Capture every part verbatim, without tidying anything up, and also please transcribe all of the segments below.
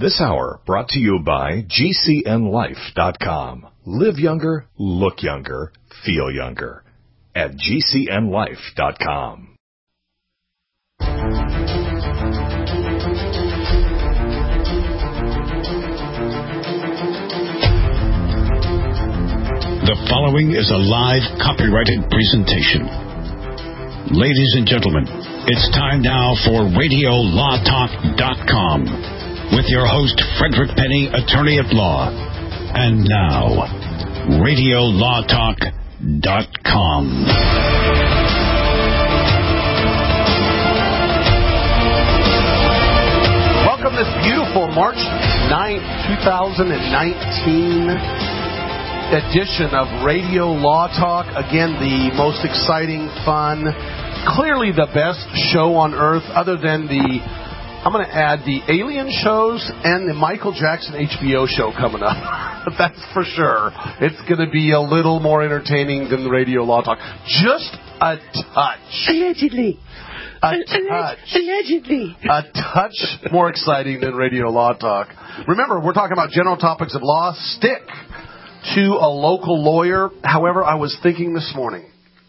This hour brought to you by G C N life dot com. Live younger, look younger, feel younger at G C N life dot com. The following is a live copyrighted presentation. Ladies and gentlemen, it's time now for radio law talk dot com with your host, Frederick Penny, attorney at law. And now, radio law talk dot com. Welcome this beautiful March ninth, twenty nineteen edition of Radio Law Talk. Again, the most exciting, fun, clearly the best show on earth other than the, I'm going to add the Alien shows and the Michael Jackson H B O show coming up. That's for sure. It's going to be a little more entertaining than Radio Law Talk. Just a touch. Allegedly. A touch. Allegedly. A touch more exciting than Radio Law Talk. Remember, we're talking about general topics of law. Stick to a local lawyer. However, I was thinking this morning,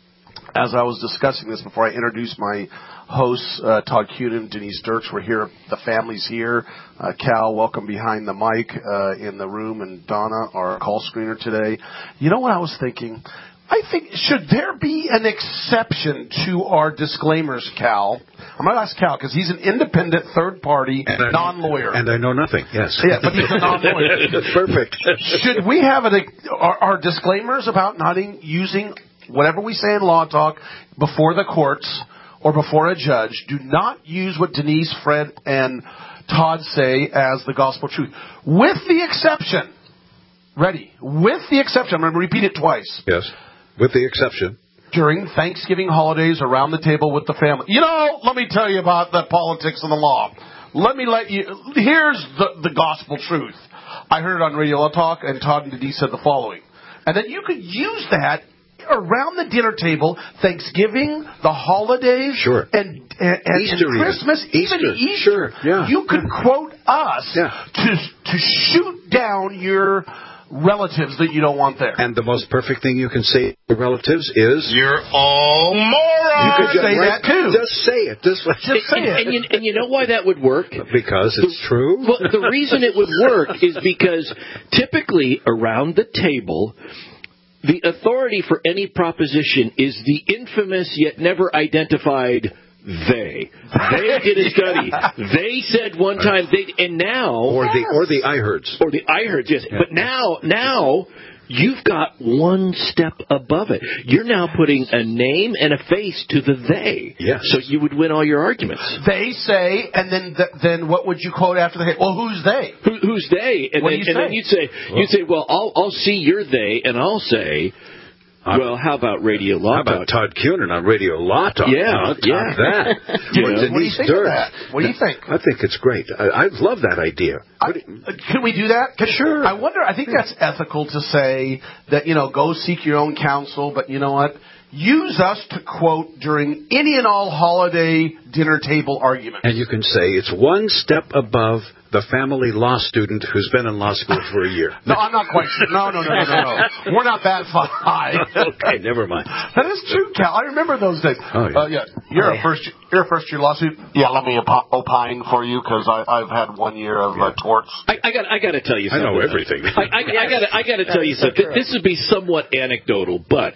as I was discussing this before I introduced my hosts, uh, Todd Cunin, Denise Dirks, we're here. The family's here. Uh, Cal, welcome behind the mic uh, in the room, and Donna, our call screener today. You know what I was thinking? I think, should there be an exception to our disclaimers, Cal? I'm going to ask Cal, because he's an independent, third-party, non-lawyer. And I know nothing, yes. Yeah, but he's a non-lawyer. Perfect. Should we have an, our, our disclaimers about not in, using whatever we say in law talk before the courts or before a judge? Do not use what Denise, Fred, and Todd say as the gospel truth. With the exception, ready, with the exception, I'm going to repeat it twice. Yes. With the exception. During Thanksgiving holidays around the table with the family. You know, let me tell you about the politics and the law. Let me let you, here's the, the gospel truth. I heard it on Radio Law Talk, and Todd and Denise said the following. And then you could use that around the dinner table, Thanksgiving, the holidays, sure. and, and, and, Easter and Christmas, even, even Easter. Easter. Sure. Yeah. You could quote us yeah. to to shoot down your relatives that you don't want there. And the most perfect thing you can say to relatives is, you're all morons. You could say right, that too. Just say it. Just, just say and, it. And you, and you know why that would work? Because it's the, true. Well, the reason it would work is because typically around the table, the authority for any proposition is the infamous yet never identified they. They did a study. They said one time they, and now, or the or the I heards, or the I heards, yes. Yeah. But now, now you've got one step above it. You're now putting a name and a face to the they. Yes. So you would win all your arguments. They say, and then th- then what would you quote after the? Well, who's they? Who, who's they? And what then, do you and say? then you'd say, well, you'd say, well, I'll I'll see your they, and I'll say. Well, how about Radio Law How about Talk? Todd Cunin on Radio Law Talk? Yeah, I'll yeah. talk that. you know, what do you think of that? What do you think? I think it's great. I, I love that idea. I, can we do that? Can, sure. I wonder, I think that's ethical to say that, you know, go seek your own counsel, but you know what? Use us to quote during any and all holiday dinner table arguments. And you can say it's one step above the family law student who's been in law school for a year. No, I'm not quite sure. No, no, no, no, no, no. We're not that high. Okay, never mind. That is true, Cal. I remember those days. Oh, yeah. Uh, yeah. You're, oh, yeah. a first, you're a first-year lawsuit. Yeah, let me op- opine for you, because I've had one year of yeah. uh, torts. I, I got I got to tell you something. I know everything. I, I, I got I got to tell you something. This would be somewhat anecdotal, but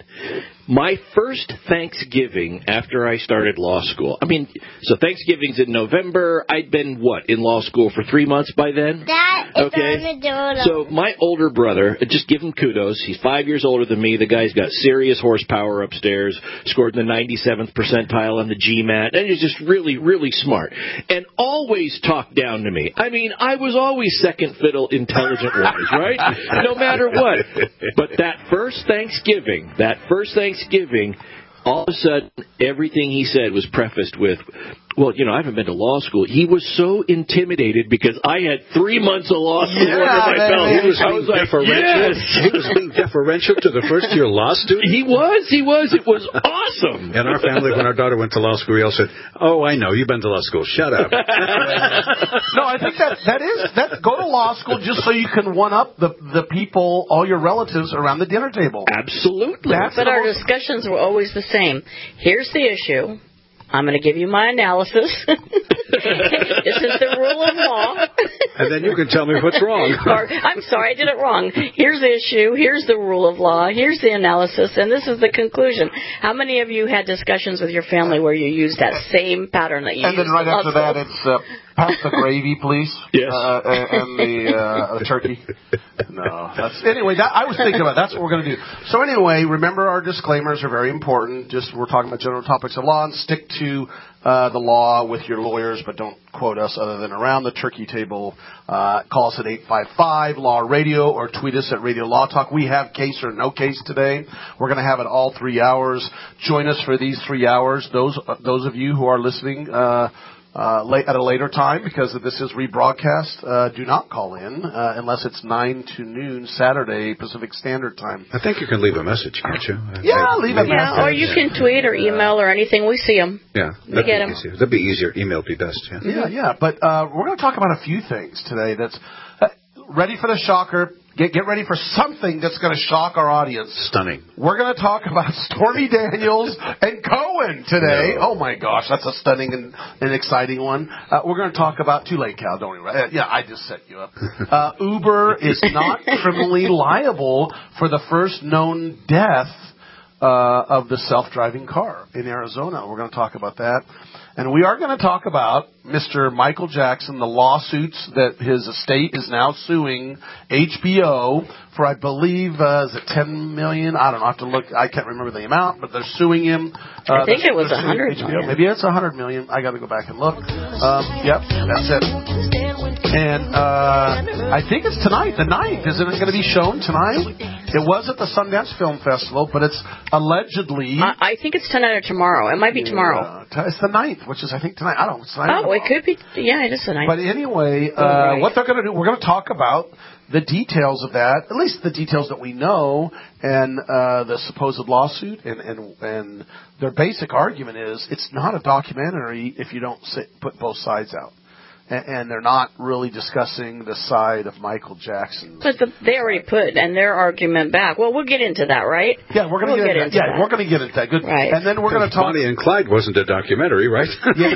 my first Thanksgiving after I started law school, I mean, so Thanksgiving's in November. I'd been, what, in law school for three months by then? That is okay. So my older brother, just give him kudos. He's five years older than me. The guy's got serious horsepower upstairs, scored in the ninety-seventh percentile on the G MAT, and he's just really, really smart. And always talked down to me. I mean, I was always second fiddle intelligent-wise, right? No matter what. But that first Thanksgiving, that first Thanksgiving, all of a sudden, everything he said was prefaced with, Well, you know, I haven't been to law school. He was so intimidated because I had three months of law school Yeah, under my man, belt. man. He was I being was like, deferential. yes. He was being deferential to the first year law student. He was. He was. It was awesome. In our family, when our daughter went to law school, we all said, "Oh, I know, you've been to law school. Shut up." No, I think that that is that. Go to law school just so you can one up the the people, all your relatives around the dinner table. Absolutely. That's But the our most- discussions were always the same. Here's the issue. I'm going to give you my analysis. This is the rule of law. And then you can tell me what's wrong. Or, I'm sorry, I did it wrong. Here's the issue. Here's the rule of law. Here's the analysis. And this is the conclusion. How many of you had discussions with your family where you used that same pattern that you And used? then right in law after school? that, it's uh, pass the gravy, please. Yes. Uh, and the, uh, the turkey. No. That's, anyway, that, I was thinking about that's what we're going to do. So anyway, remember our disclaimers are very important. Just we're talking about general topics of law, and stick to uh, the law with your lawyers, but don't quote us other than around the turkey table. Uh, call us at eight five five law radio or tweet us at Radio Law Talk. We have case or no case today. We're going to have it all three hours. Join us for these three hours. Those uh, those of you who are listening uh, uh, late, at a later time, because this is rebroadcast, uh, do not call in uh, unless it's nine to noon Saturday Pacific Standard Time. I think you can leave a message, can't you? Yeah, leave a Yeah, message. or you can tweet or email or anything. We see them. Yeah, We that'd get be 'em. easier. That'd be easier. Email would be best. Yeah. Yeah, yeah. But uh, we're going to talk about a few things today. That's uh, ready for the shocker. Get get ready for something that's going to shock our audience. Stunning. We're going to talk about Stormy Daniels and Cohen today. No. Oh my gosh, that's a stunning and, and exciting one. Uh, we're going to talk about too late, Cal. Don't worry. Uh, yeah, I just set you up. Uh, Uber is not criminally liable for the first known death uh, of the self-driving car in Arizona. We're going to talk about that. And we are going to talk about Mister Michael Jackson, the lawsuits that his estate is now suing H B O for, I believe, uh, is it ten million dollars? I don't know. I have to look. I can't remember the amount, but they're suing him. Uh, I think they're- it was they're suing one hundred H B O. million. Maybe it's one hundred million dollars. I got to go back and look. Um, yep, that's it. And uh, I think it's tonight, the ninth. Isn't it going to be shown tonight? It was at the Sundance Film Festival, but it's allegedly... I, I think it's tonight or tomorrow. It might be tomorrow. Uh, t- it's the ninth, which is, I think, tonight. I don't know. It's tonight or Oh, it tomorrow. could be. Yeah, it is tonight. But anyway, uh, right. what they're going to do, we're going to talk about the details of that, at least the details that we know, and uh, the supposed lawsuit, and, and and their basic argument is it's not a documentary if you don't sit, put both sides out. And, and they're not really discussing the side of Michael Jackson. But the, they already put and their argument back. Well, we'll get into that, right? Yeah, we're going to We'll get, get into into that. Yeah, that. we're going to get into that. Good. Right. And then we're going to talk. Bonnie and Clyde wasn't a documentary, right?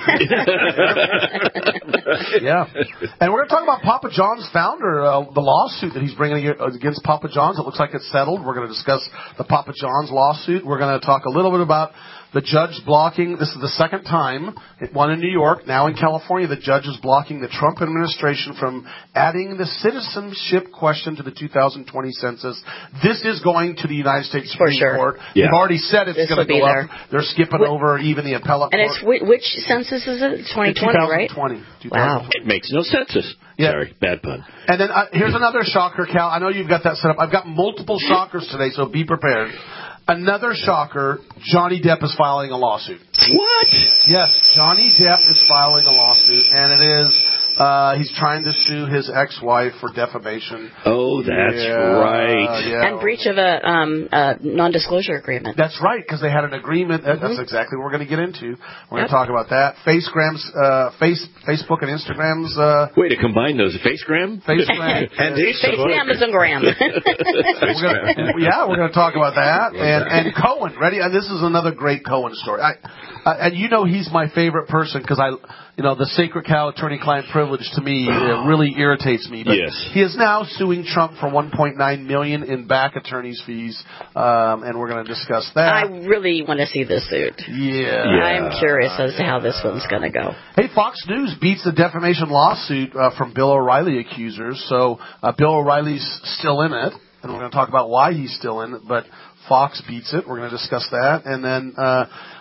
Yeah. And we're going to talk about Papa John's founder, uh, the lawsuit that he's bringing against Papa John's. It looks like it's settled. We're going to discuss the Papa John's lawsuit. We're going to talk a little bit about the judge blocking, this is the second time, one in New York, now in California, the judge is blocking the Trump administration from adding the citizenship question to the two thousand twenty census. This is going to the United States For Supreme sure. Court. Yeah. They've already said it's This going to will be go there. up. They're skipping over even the appellate And court. it's whi- which census is it? twenty twenty, right? twenty twenty. Wow. It makes no census. Yeah. Sorry, bad pun. And then uh, here's another shocker, Cal. I know you've got that set up. I've got multiple shockers today, so be prepared. Another shocker, Johnny Depp is filing a lawsuit. What? Yes, Johnny Depp is filing a lawsuit, and it is, uh, he's trying to sue his ex-wife for defamation. Oh, that's Yeah, right. yeah. And breach of a um, uh, non-disclosure agreement. That's right, because they had an agreement. That, That's Mhm. exactly what we're going to get into. We're going Yep. to talk about that. Facegrams, uh, face, Facebook and Instagrams, uh, Way to combine those. Facegram? Facegram. And Face Facebook. the Amazon gram. We're gonna, yeah, we're going to talk about that. And and Cohen, ready? And this is another great Cohen story. I, uh, and you know he's my favorite person because I, you know, the sacred cow attorney-client privilege to me uh, really irritates me. But Yes. he is now suing Trump for one point nine million dollars in back attorney's fees, um, and we're going to discuss that. I really want to see this suit. yeah. I'm curious as to how this one's going to go. Hey, Fox News beats the defamation lawsuit uh, from Bill O'Reilly accusers. So uh, Bill O'Reilly's still in it, and we're going to talk about why he's still in it. But Fox beats it. We're going to discuss that. And then uh,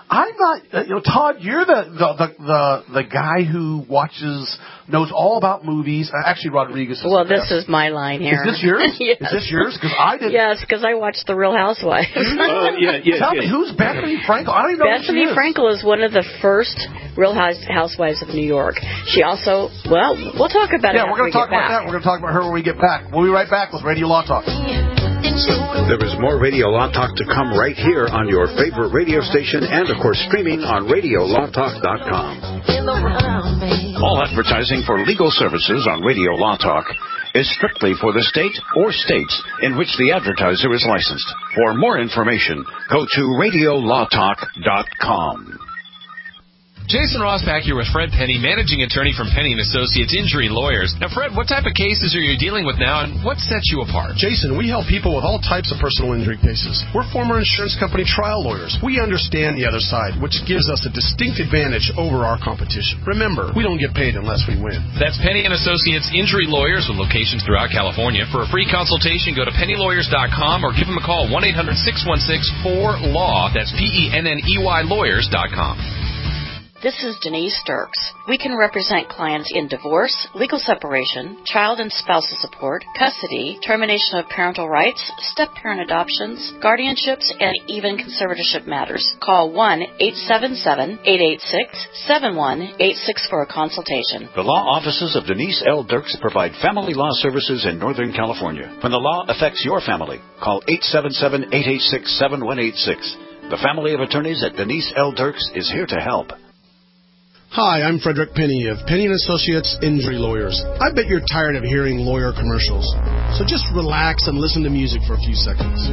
I'm not, uh, you know, Todd, you're the, the, the, the, the guy who watches, knows all about movies. Uh, actually, Rodriguez is Well, the this best. is my line here. Is this yours? Yes. Is this yours? Because I didn't. Yes, because I watched The Real Housewives. Oh, yeah, yeah. Tell yeah. me, who's Bethany Frankel? I don't even know Bethany who she is. Frankel is one of the first Real House- Housewives of New York. She also, well, we'll talk about Yeah, it we're after going to talk we get about back. that. We're going to talk about her when we get back. We'll be right back with Radio Law Talk. There is more Radio Law Talk to come right here on your favorite radio station and, of course, streaming on radio law talk dot com. All advertising for legal services on Radio Law Talk is strictly for the state or states in which the advertiser is licensed. For more information, go to radio law talk dot com. Jason Ross back here with Fred Penny, managing attorney from Penny and Associates Injury Lawyers. Now, Fred, what type of cases are you dealing with now, and what sets you apart? Jason, we help people with all types of personal injury cases. We're former insurance company trial lawyers. We understand the other side, which gives us a distinct advantage over our competition. Remember, we don't get paid unless we win. That's Penny and Associates Injury Lawyers with locations throughout California. For a free consultation, go to penny lawyers dot com or give them a call, one eight hundred six one six four L A W. That's P E N N E Y lawyers dot com. This is Denise Dirks. We can represent clients in divorce, legal separation, child and spousal support, custody, termination of parental rights, step-parent adoptions, guardianships, and even conservatorship matters. Call one eight seven seven, eight eight six, seven one eight six for a consultation. The law offices of Denise L. Dirks provide family law services in Northern California. When the law affects your family, call eight seven seven, eight eight six, seven one eight six. The family of attorneys at Denise L. Dirks is here to help. Hi, I'm Frederick Penny of Penny and Associates Injury Lawyers. I bet you're tired of hearing lawyer commercials, so just relax and listen to music for a few seconds.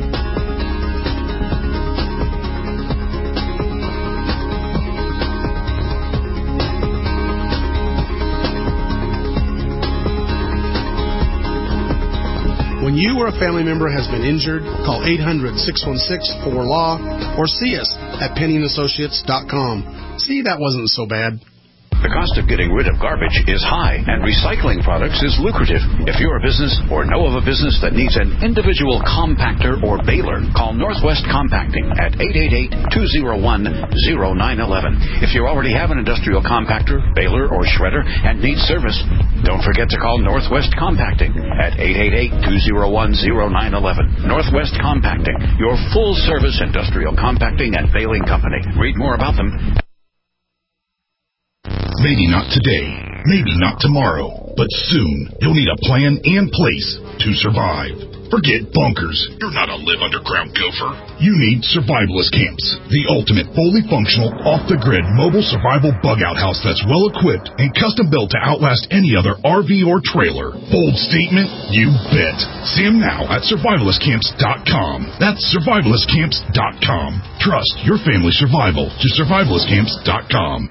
When you or a family member has been injured, call eight hundred, six one six, four L A W or see us at penny and associates dot com. See, that wasn't so bad. The cost of getting rid of garbage is high, and recycling products is lucrative. If you're a business or know of a business that needs an individual compactor or baler, call Northwest Compacting at eight eight eight, two oh one, oh nine one one. If you already have an industrial compactor, baler, or shredder and need service, don't forget to call Northwest Compacting at eight eight eight, two oh one, oh nine one one. Northwest Compacting, your full-service industrial compacting and baling company. Read more about them. Maybe not today, maybe not tomorrow, but soon you'll need a plan and place to survive. Forget bunkers. You're not a live underground gopher. You need Survivalist Camps, the ultimate fully functional, off-the-grid mobile survival bug-out house that's well-equipped and custom-built to outlast any other R V or trailer. Bold statement? You bet. See them now at survivalist camps dot com. That's survivalist camps dot com. Trust your family's survival to survivalist camps dot com.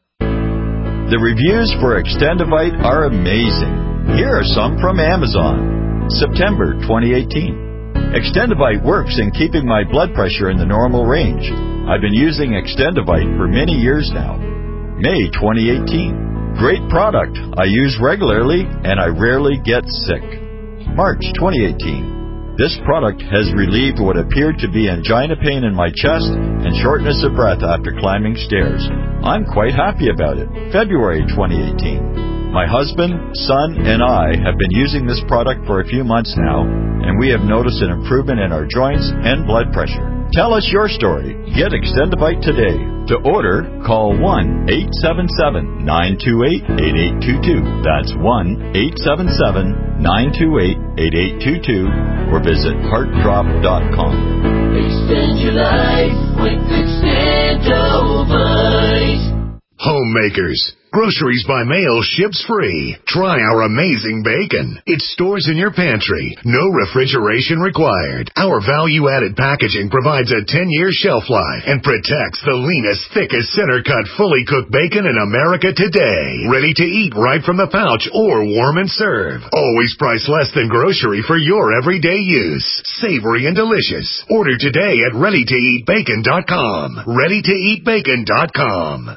The reviews for Extendivite are amazing. Here are some from Amazon. September twenty eighteen. Extendivite works in keeping my blood pressure in the normal range. I've been using Extendivite for many years now. May twenty eighteen. Great product. I use regularly and I rarely get sick. March twenty eighteen. This product has relieved what appeared to be angina pain in my chest and shortness of breath after climbing stairs. I'm quite happy about it. February twenty eighteen. My husband, son, and I have been using this product for a few months now, and we have noticed an improvement in our joints and blood pressure. Tell us your story. Get Extendivite today. To order, call one eight seven seven, nine two eight, eight eight two two. That's one eight seven seven, nine two eight, eight eight two two or visit heart drop dot com. Extend your life with Extendivite. Homemakers. Groceries by mail ships free. Try our amazing bacon. It stores in your pantry. No refrigeration required. Our value-added packaging provides a ten-year shelf life and protects the leanest, thickest, center-cut, fully cooked bacon in America today. Ready to eat right from the pouch or warm and serve. Always priced less than grocery for your everyday use. Savory and delicious. Order today at ready to eat bacon dot com. ready to eat bacon dot com.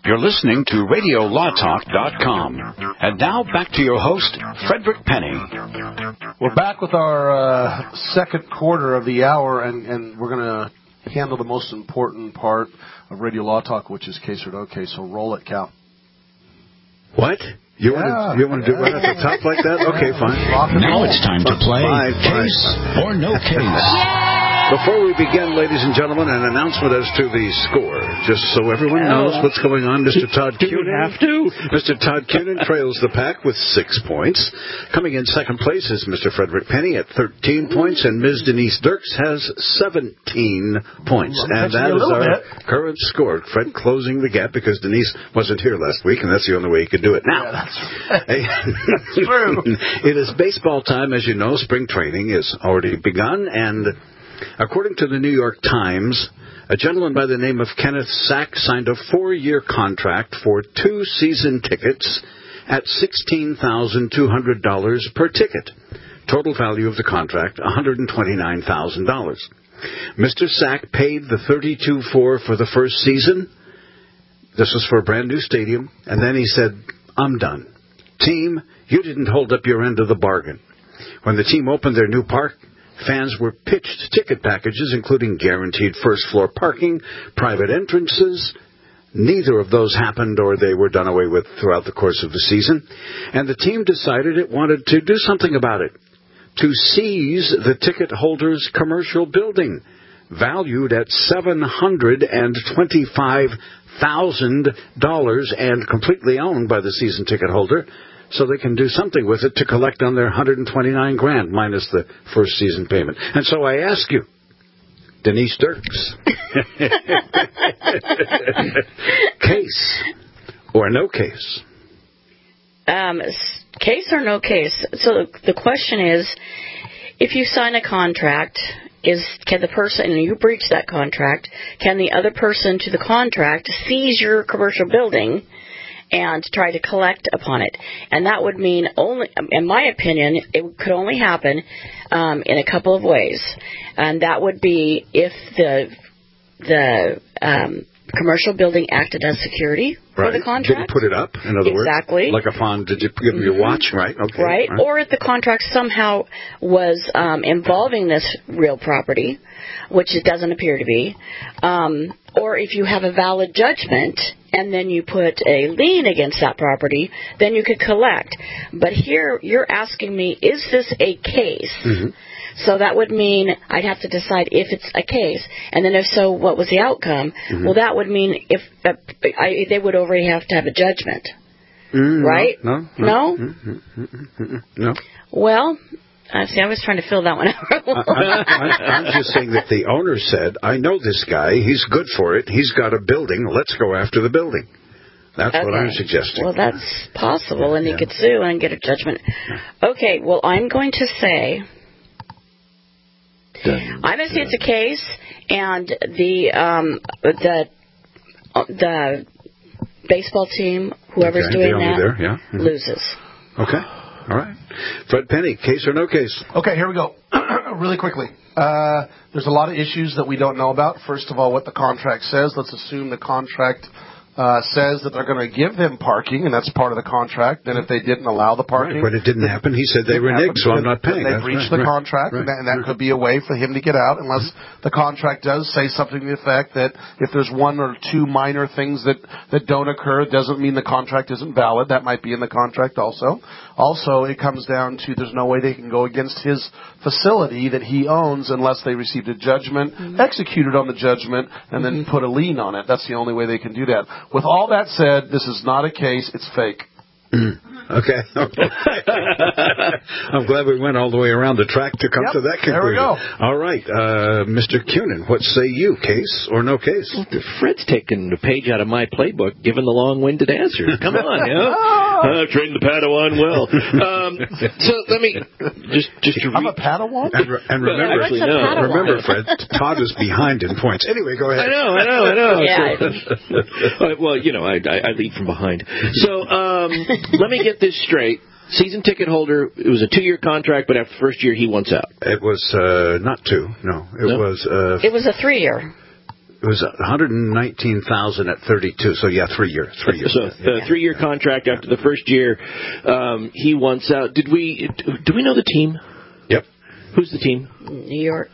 You're listening to radio law talk dot com. And now back to your host, Frederick Penny. We're back with our uh, second quarter of the hour, and, and we're going to handle the most important part of Radio Law Talk, which is case or no case. So roll it, Cal. What? You yeah. want to you want to do it right at the top like that? Okay, fine. Now it's time to play Five, Case five. or No Case. Before we begin, ladies and gentlemen, an announcement as to the score, just so everyone knows what's going on. Mister Todd Cunin, have to. Mister Todd Cunin trails the pack with six points. Coming in second place is Mister Frederick Penny at thirteen points, and Miz Denise Dirks has seventeen points. I'm and that is our bit. current score. Fred closing the gap because Denise wasn't here last week, and that's the only way he could do it. Now, yeah, that's, right. That's true. It is baseball time, as you know. Spring training is already begun, and according to the New York Times, a gentleman by the name of Kenneth Sack signed a four-year contract for two season tickets at sixteen thousand two hundred dollars per ticket. Total value of the contract, one hundred twenty-nine thousand dollars. Mister Sack paid the thirty-two four for the first season. This was for a brand-new stadium. And then he said, I'm done. Team, you didn't hold up your end of the bargain. When the team opened their new park, fans were pitched ticket packages, including guaranteed first-floor parking, private entrances. Neither of those happened, or they were done away with throughout the course of the season. And the team decided it wanted to do something about it, to seize the ticket holders' commercial building, valued at seven hundred twenty-five thousand dollars and completely owned by the season ticket holder, so they can do something with it to collect on their one hundred twenty-nine grand minus the first season payment. And so I ask you, Denise Dirks, case or no case? Um, case or no case? So the question is, if you sign a contract, is can the person, and you breach that contract, can the other person to the contract seize your commercial building and try to collect upon it? And that would mean only, in my opinion, it could only happen um, in a couple of ways. And that would be if the the um, commercial building acted as security right. for the contract. Didn't put it up, in other exactly. words. Like a fond, did you give them your watch? Right. Okay. Right. right. Or if the contract somehow was um, involving this real property, which it doesn't appear to be, um, or if you have a valid judgment and then you put a lien against that property, then you could collect. But here you're asking me, is this a case? Mm-hmm. So that would mean I'd have to decide if it's a case, and then if so, what was the outcome? Mm-hmm. Well, that would mean if uh, I, they would already have to have a judgment, mm, right? No, no, no. No. Mm-hmm. no? Well, uh, see, I was trying to fill that one out. I, I, I'm just saying that the owner said, "I know this guy. He's good for it. He's got a building. Let's go after the building." That's okay. what I'm suggesting. Well, that's possible, and yeah. he could sue and get a judgment. Okay. Well, I'm going to say. I'm going to say it's a case, and the um, the the baseball team, whoever's okay, doing the that, there, yeah. mm-hmm. loses. Okay, all right. Fred Penny, case or no case? Okay, here we go. Really quickly. Uh, there's a lot of issues that we don't know about. First of all, what the contract says. Let's assume the contract Uh, says that they're going to give them parking, and that's part of the contract. And if they didn't allow the parking... Right, but it didn't happen. He said they reneged, so I'm not paying. They that's breached right, the right, contract, right, and that, and that right. could be a way for him to get out, unless the contract does say something to the effect that if there's one or two minor things that, that don't occur, it doesn't mean the contract isn't valid. That might be in the contract also. Also, it comes down to there's no way they can go against his facility that he owns unless they received a judgment, mm-hmm. executed on the judgment, and mm-hmm. then put a lien on it. That's the only way they can do that. With all that said, this is not a case. It's fake. Okay. I'm glad we went all the way around the track to come yep, to that conclusion. There we go. All right. Uh, Mister Cunin, what say you? Case or no case? Well, Fred's taking a page out of my playbook, giving the long-winded answers. Come on, you know. I've trained the Padawan well. Um, so let me just just to I'm read. a Padawan? And, re- and remember, actually, no. remember, Fred, Todd is behind in points. Anyway, go ahead. I know, I know, I know. Yeah. So, well, you know, I, I, I lead from behind. So um, let me get this straight. Season ticket holder, it was a two-year contract, but after the first year, he wants out. It was uh, not two. No, it no? was... Uh, it was a three-year. it was one hundred nineteen thousand at thirty-two. So yeah, three years, three years. So a three-year contract. After the first year, um, he wants out. Did we? Do we know the team? Yep. Who's the team? New York.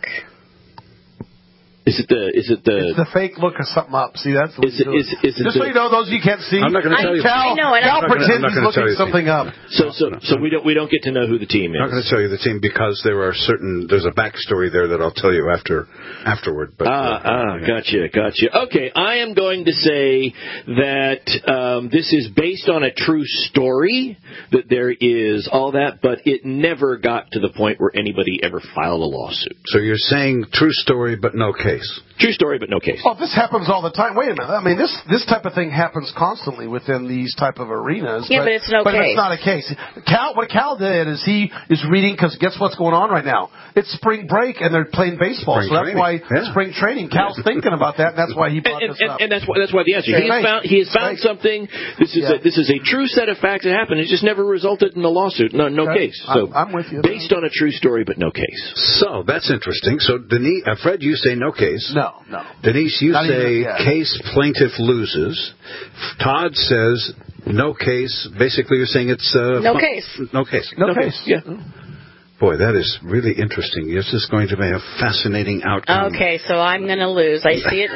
Is it the? Is it the? It's the fake look of something up. See, that's what Is it? Is, is it Just so the, you know, those of you can't see. I'm not going to tell you. Cal, I know, and Cal I'm not pretends gonna- I'm not he's gonna tell looking you the something up. So, so, so we don't we don't get to know who the team is. I'm not going to tell you the team because there are certain. There's a backstory there that I'll tell you after afterward. But, Ah, uh, ah, gotcha, gotcha. Okay, I am going to say that um, this is based on a true story, that there is all that, but it never got to the point where anybody ever filed a lawsuit. So you're saying true story, but no case. True story, but no case. Well, this happens all the time. Wait a minute. I mean, this this type of thing happens constantly within these type of arenas. Yeah, but it's no but case. it's not a case. Cal, what Cal did is he is reading because guess what's going on right now? It's spring break and they're playing baseball, Spring so that's training. why Yeah. spring training. Cal's thinking about that, and that's why he brought And, this and, up. and that's why that's why the answer. He has Fake. found he has found Fake. something. This is Yeah. a, this is a true set of facts that happened. It just never resulted in a lawsuit. No, no Okay. case. So I'm, I'm with you. based on a true story, but no case. So that's interesting. So Denise, uh, Fred, you say no case. No, no. Denise, you Not even- say yeah. case plaintiff loses. Todd says no case. Basically, you're saying it's uh, No fun- case. No case. No, No case. case. Yeah. Boy, that is really interesting. This is going to be a fascinating outcome. Okay, so I'm going to lose. I see it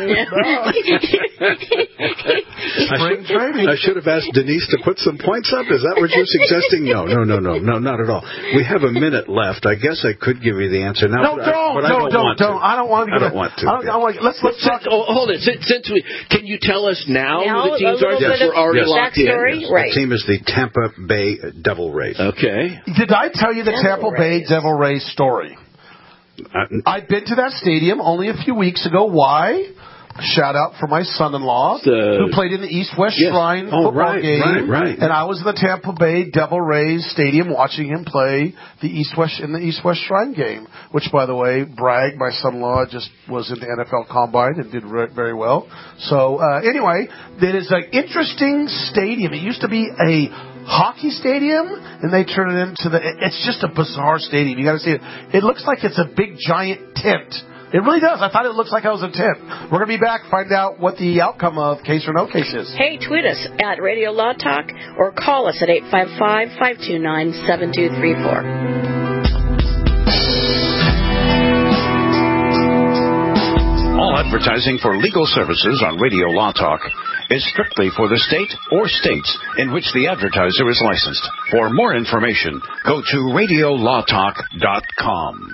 I Spring should, training. I should have asked Denise to put some points up. Is that what you're suggesting? No, no, no, no, no, not at all. We have a minute left. I guess I could give you the answer now. No, but don't, I, but I no, don't, don't, want don't. to. I don't want to. I don't want to. I don't, I don't want, let's let's talk. Since, oh, hold it. Since, since we, can you tell us now, Now, who the teams a are? little Since bit we're of already Yes. locked in. backstory? Yes. Right. The team is the Tampa Bay Devil Rays. Okay. Did I tell you the Devil Tampa Bay Rays. Devil Rays story? Uh, I've been to that stadium only a few weeks ago. Why? Shout out for my son-in-law The- who played in the East-West Yes. Shrine Oh, football right, game. right, right. And I was in the Tampa Bay Devil Rays stadium watching him play the East-West in the East-West Shrine game, which, by the way, brag, my son-in-law just was in the N F L Combine and did re- very well. So, uh, anyway, it is an interesting stadium. It used to be a hockey stadium, and they turn it into the. It's just a bizarre stadium. You got to see it. It looks like it's a big giant tent. It really does. I thought it looked like I was in tent. We're going to be back, find out what the outcome of case or no case is. Hey, tweet us at Radio Law Talk or call us at eight five five, five two nine, seven two three four. All advertising for legal services on Radio Law Talk is strictly for the state or states in which the advertiser is licensed. For more information, go to radio law talk dot com.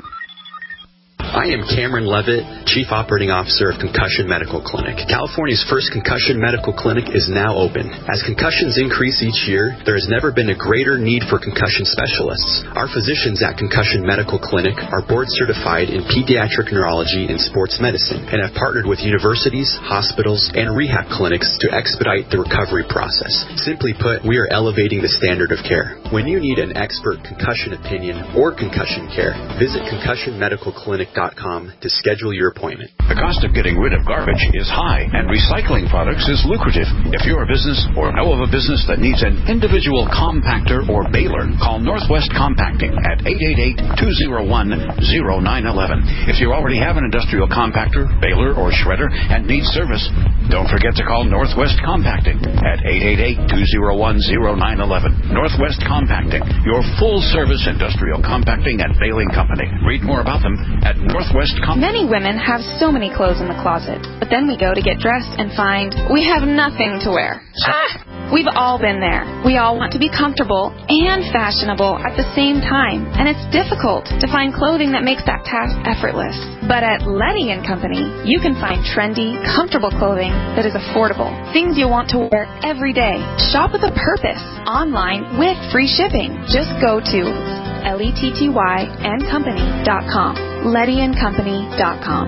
I am Cameron Levitt, Chief Operating Officer of Concussion Medical Clinic. California's first concussion medical clinic is now open. As concussions increase each year, there has never been a greater need for concussion specialists. Our physicians at Concussion Medical Clinic are board certified in pediatric neurology and sports medicine and have partnered with universities, hospitals, and rehab clinics to expedite the recovery process. Simply put, we are elevating the standard of care. When you need an expert concussion opinion or concussion care, visit concussion medical clinic dot com to schedule your appointment. The cost of getting rid of garbage is high, and recycling products is lucrative. If you're a business or know of a business that needs an individual compactor or baler, call Northwest Compacting at eight eight eight, two oh one, oh nine one one. If you already have an industrial compactor, baler, or shredder and need service, don't forget to call Northwest Compacting at eight eight eight, two oh one, oh nine one one. Northwest Compacting, your full-service industrial compacting and baling company. Read more about them at Northwest Compacting. Many women have so many clothes in the closet, but then we go to get dressed and find we have nothing to wear. Ah! We've all been there. We all want to be comfortable and fashionable at the same time, and it's difficult to find clothing that makes that task effortless. But at Letty and Company, you can find trendy, comfortable clothing that is affordable. Things you want to wear every day. Shop with a purpose. Online with free shipping. Just go to L E T T Y and company dot com. Letty and company dot com.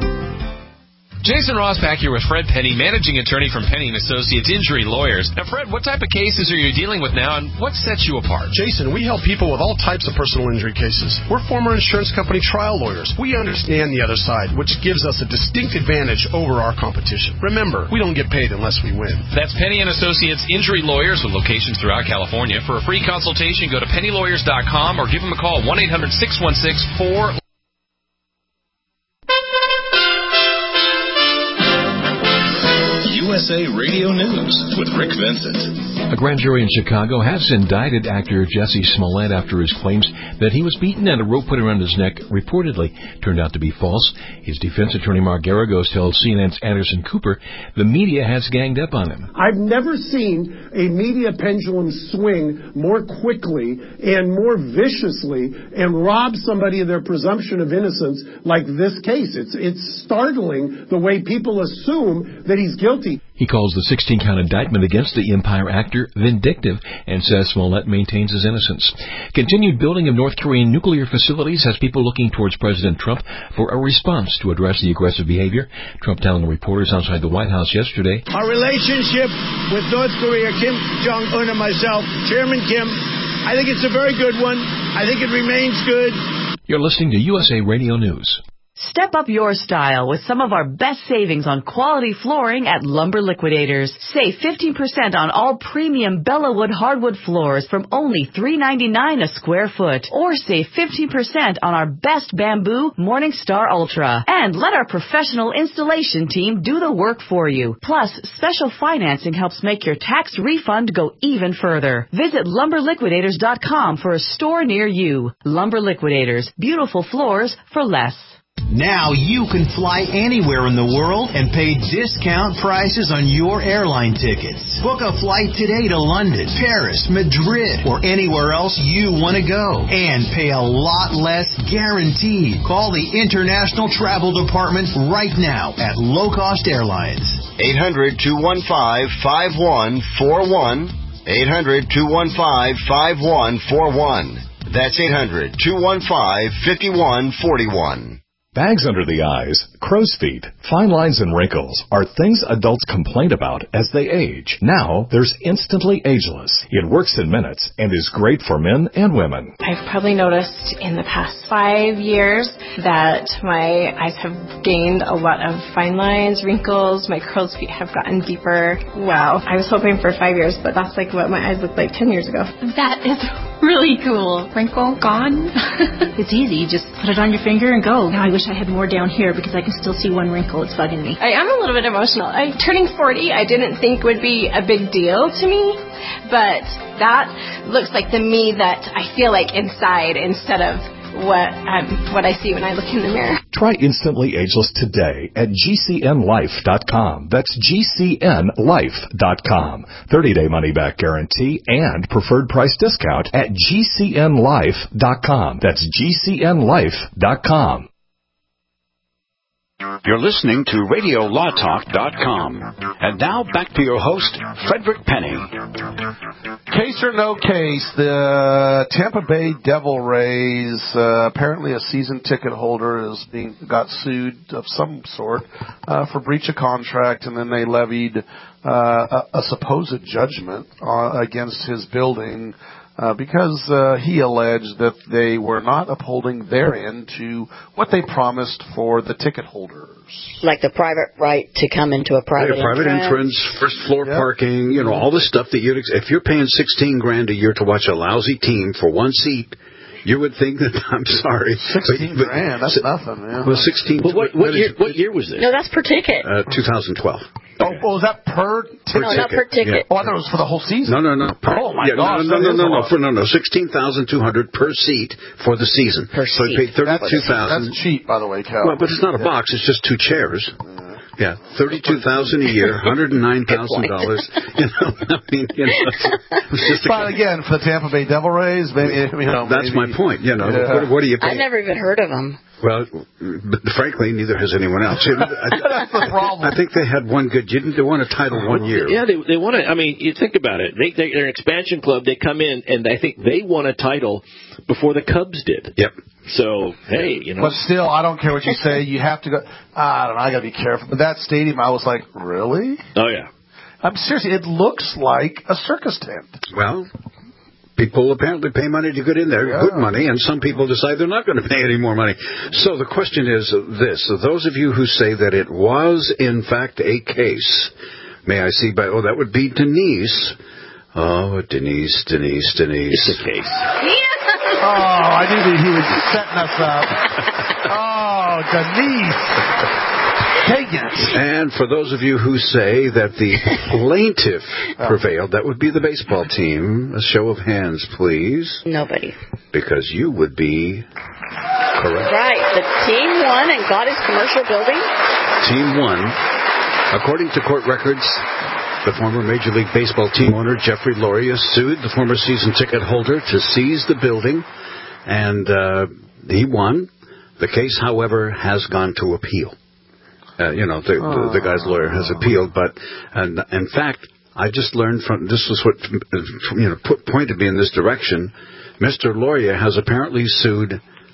Jason Rosbach here with Fred Penny, managing attorney from Penny and Associates Injury Lawyers. Now, Fred, what type of cases are you dealing with now, and what sets you apart? Jason, we help people with all types of personal injury cases. We're former insurance company trial lawyers. We understand the other side, which gives us a distinct advantage over our competition. Remember, we don't get paid unless we win. That's Penny and Associates Injury Lawyers with locations throughout California. For a free consultation, go to penny lawyers dot com or give them a call, one eight hundred, six one six, four U S A Radio News with Rick Vincent. A grand jury in Chicago has indicted actor Jesse Smollett after his claims that he was beaten and a rope put around his neck reportedly turned out to be false. His defense attorney, Mark Garagos, told C N N's Anderson Cooper the media has ganged up on him. I've never seen a media pendulum swing more quickly and more viciously and rob somebody of their presumption of innocence like this case. It's, it's startling the way people assume that he's guilty. He calls the sixteen-count indictment against the Empire actor vindictive and says Smollett maintains his innocence. Continued building of North Korean nuclear facilities has people looking towards President Trump for a response to address the aggressive behavior. Trump telling reporters outside the White House yesterday, "Our relationship with North Korea, Kim Jong-un and myself, Chairman Kim, I think it's a very good one. I think it remains good." You're listening to U S A Radio News. Step up your style with some of our best savings on quality flooring at Lumber Liquidators. Save fifteen percent on all premium Bellawood hardwood floors from only three ninety-nine a square foot. Or save fifteen percent on our best bamboo Morningstar Ultra. And let our professional installation team do the work for you. Plus, special financing helps make your tax refund go even further. Visit lumber liquidators dot com for a store near you. Lumber Liquidators. Beautiful floors for less. Now you can fly anywhere in the world and pay discount prices on your airline tickets. Book a flight today to London, Paris, Madrid, or anywhere else you want to go. And pay a lot less guaranteed. Call the International Travel Department right now at Low Cost Airlines. eight hundred, two one five, five one four one. eight hundred, two one five, five one four one. That's eight hundred, two one five, five one four one. Bags under the eyes, crow's feet, fine lines and wrinkles are things adults complain about as they age. Now, there's Instantly Ageless. It works in minutes and is great for men and women. I've probably noticed in the past five years that my eyes have gained a lot of fine lines, wrinkles, my crow's feet have gotten deeper. Wow. I was hoping for five years, but that's like what my eyes looked like ten years ago. That is really cool. Wrinkle gone. It's easy. You just put it on your finger and go. Now I wish I had more down here because I can still see one wrinkle. It's bugging me. I am a little bit emotional. I, turning forty, I didn't think would be a big deal to me, but that looks like the me that I feel like inside instead of what um, what I see when I look in the mirror. Try Instantly Ageless today at G C N life dot com. That's G C N life dot com. thirty-day money-back guarantee and preferred price discount at G C N life dot com. That's G C N life dot com. You're listening to radio law talk dot com. And now back to your host, Frederick Penny. Case or no case, the Tampa Bay Devil Rays, uh, apparently a season ticket holder is being got sued of some sort uh, for breach of contract, and then they levied uh, a, a supposed judgment uh, against his building Uh, because uh, he alleged that they were not upholding their end to what they promised for the ticket holders. Like the private right to come into a private, yeah, private entrance. entrance, first floor yep. parking, you know, all the stuff that you'd, if you're paying sixteen grand a year to watch a lousy team for one seat, you would think that, I'm sorry. sixteen but, grand, that's but, nothing, man. Well, sixteen. Well, what, what, year, what year was this? No, that's per ticket. Uh, twenty twelve. Oh, well, was that per ticket? No, not per ticket. Yeah. Oh, I thought it was for the whole season. No, no, no. Per, oh, my yeah, gosh. No, no, no, no, no, for, no, no. sixteen thousand two hundred per seat for the season. Per so seat. you pay thirty-two thousand. That's cheap, by the way, Cal. Well, but it's not a yeah. box. It's just two chairs. Yeah, thirty-two thousand a year, one hundred nine thousand dollars. You know, I mean, you know, it's, it's just. But again, for the Tampa Bay Devil Rays, maybe you know. That's maybe, my point. You know, yeah. what, what do you pay? I've never even heard of them. Well, but frankly, neither has anyone else. That's the problem. I think they had one good. They won a title one year. Yeah, they they won it. I mean, you think about it. They, they, they're an expansion club. They come in, and I think they won a title before the Cubs did. Yep. So, hey, you know. But still, I don't care what you say. You have to go. I don't know. I got to be careful. But that stadium, I was like, really? Oh, yeah. I'm seriously. It looks like a circus tent. Well, people apparently pay money to get in there, yeah. good money, and some people decide they're not going to pay any more money. So the question is this. Those of you who say that it was, in fact, a case, may I see by, oh, that would be Denise. Oh, Denise, Denise, Denise. It's a case. Oh, I knew that he was setting us up. Oh, Denise. Dang it. And for those of you who say that the plaintiff prevailed, that would be the baseball team. A show of hands, please. Nobody. Because you would be correct. Right. The team won and got his commercial building. Team won. According to court records, the former Major League Baseball team owner, Jeffrey Loria, sued the former season ticket holder to seize the building, and uh, he won. The case, however, has gone to appeal. Uh, you know, the, the, the guy's lawyer has appealed, but and, in fact, I just learned from, this was what, you know, put, pointed me in this direction. Mister Loria has apparently sued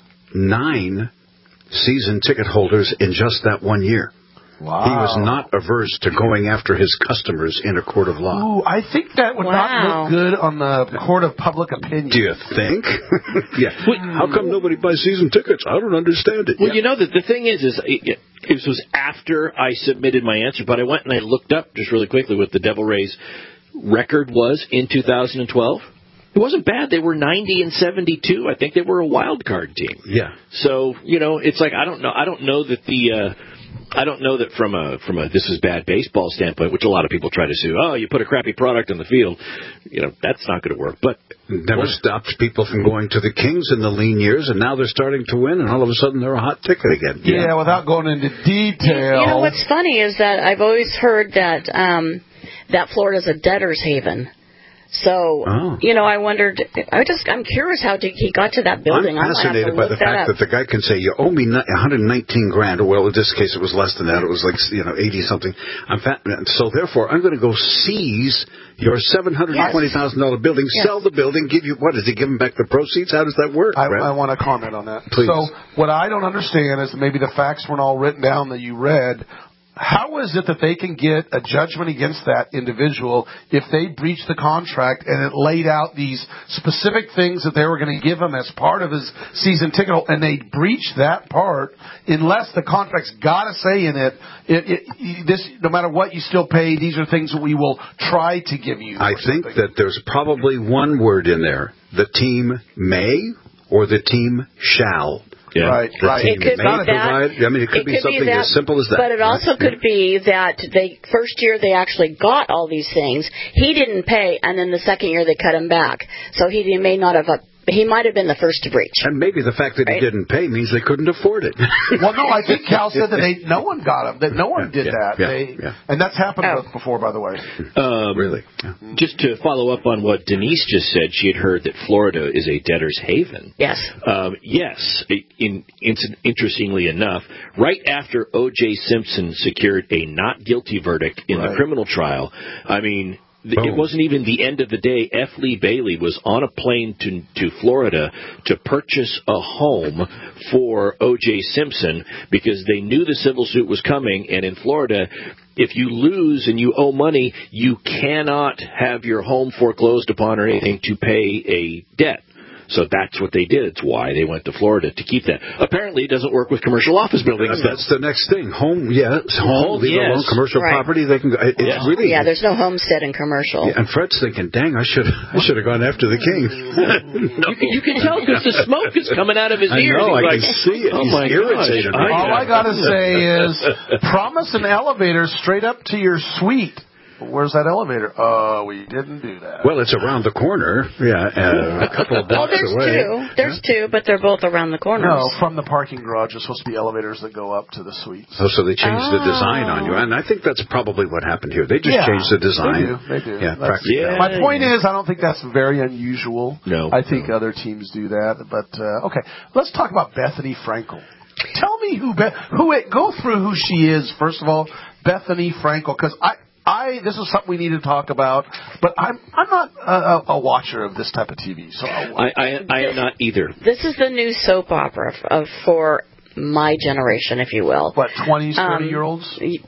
nine season ticket holders in just that one year. Wow. He was not averse to going after his customers in a court of law. Ooh, I think that would Wow. not look good on the court of public opinion. Do you think? Yeah. Wait, how come nobody buys season tickets? I don't understand it. Well, Yeah. you know, that the thing is, is it, it was after I submitted my answer, but I went and I looked up just really quickly what the Devil Rays record was in two thousand twelve. It wasn't bad. They were ninety and seventy-two. I think they were a wild card team. Yeah. So, you know, it's like I don't know. I don't know that the. Uh, I don't know that from a from a this is bad baseball standpoint, which a lot of people try to sue. Oh, you put a crappy product on the field, you know that's not going to work. But never well, stopped people from going to the Kings in the lean years, and now they're starting to win, and all of a sudden they're a hot ticket again. Yeah, yeah, without going into detail. You know what's funny is that I've always heard that um, that Florida's a debtor's haven. So, oh. you know, I wondered, I just, I'm curious how to, he got to that building. I'm fascinated by the that fact up. that the guy can say, you owe me one hundred nineteen grand. Well, in this case, it was less than that. It was like, you know, eighty something. I'm fat, so therefore, I'm going to go seize your seven hundred twenty thousand dollars yes. building, yes. sell the building, give you, what, does he give him back the proceeds? How does that work? I, I want to comment on that. Please. So, what I don't understand is maybe the facts weren't all written down that you read. How is it that they can get a judgment against that individual if they breached the contract and it laid out these specific things that they were going to give him as part of his season ticket, and they breached that part unless the contract's got to say in it, it, it, this, no matter what you still pay, these are things that we will try to give you. I think something. that there's probably one word in there. The team may or the team shall. Yeah. Right, the right. It could be that. Provide, I mean, it could it be could something be that, as simple as that. But it also right? could be that they first year they actually got all these things. He didn't pay, and then the second year they cut him back. So he, he may not have. Uh, he might have been the first to breach. And maybe the fact that right? he didn't pay means they couldn't afford it. Well, no, I think Cal said that they, no one got him. That no one did yeah, that. Yeah, they, yeah. And that's happened oh. before, by the way. Um, really? Yeah. Just to follow up on what Denise just said, she had heard that Florida is a debtor's haven. Yes. Um, yes. In, in, interestingly enough, right after O J. Simpson secured a not guilty verdict in right. the criminal trial, I mean, Boom. It wasn't even the end of the day. F. Lee Bailey was on a plane to to Florida to purchase a home for O J. Simpson because they knew the civil suit was coming. And in Florida, if you lose and you owe money, you cannot have your home foreclosed upon or anything to pay a debt. So that's what they did. It's why they went to Florida to keep that. Apparently, it doesn't work with commercial office buildings. That's the next thing. Home, yes. Home, home leave yes. alone. Commercial right. property, they can. It's yeah. really. Yeah, there's no homestead in commercial. Yeah, and Fred's thinking, "Dang, I should, I should have gone after the king." no. you, can, you can tell because the smoke is coming out of his ears. I know. I like, can see it. Oh He's my irritated. gosh. Right All now. I gotta say is, promise an elevator straight up to your suite. Where's that elevator? Oh, uh, we didn't do that. Well, it's around the corner. Yeah, uh, a couple of blocks oh, there's away. two. There's yeah. two, but they're both around the corners. No, from the parking garage, there's supposed to be elevators that go up to the suites. Oh, so they changed oh. the design on you, and I think that's probably what happened here. They just yeah, changed the design. They do. They do. Yeah, yeah. My point is, I don't think that's very unusual. No, I think no. other teams do that. But uh, okay, let's talk about Bethany Frankel. Tell me who Be- who it, go through who she is first of all, Bethany Frankel, because I. I this is something we need to talk about, but I'm I'm not a, a watcher of this type of T V. So I I, I am not either. This is the new soap opera of, for my generation, if you will. What, twenties, thirty year olds?